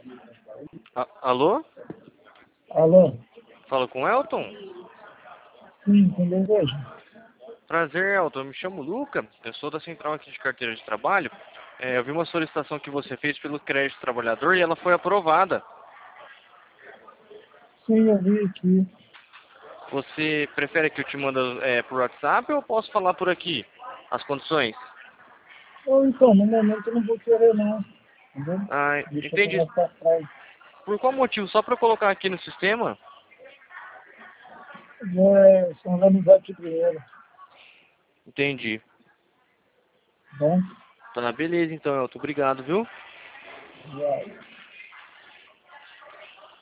Alô? Alô? Fala com o Elton? Sim, com desejo. Prazer, Elton. Eu me chamo Luca. Eu sou da central aqui de carteira de trabalho. Eu vi uma solicitação que você fez pelo crédito trabalhador e ela foi aprovada. Sim, eu vi aqui. Você prefere que eu te mande por WhatsApp ou eu posso falar por aqui as condições? Ou então, no momento eu não vou querer não. Entendeu? Ah, Deixa eu entendi. mais pra trás. Por qual motivo? Só para eu colocar aqui no sistema? São as amizades de primeiro. Entendi. Tá bom? Tá, beleza então, Elton. Obrigado, viu? Já.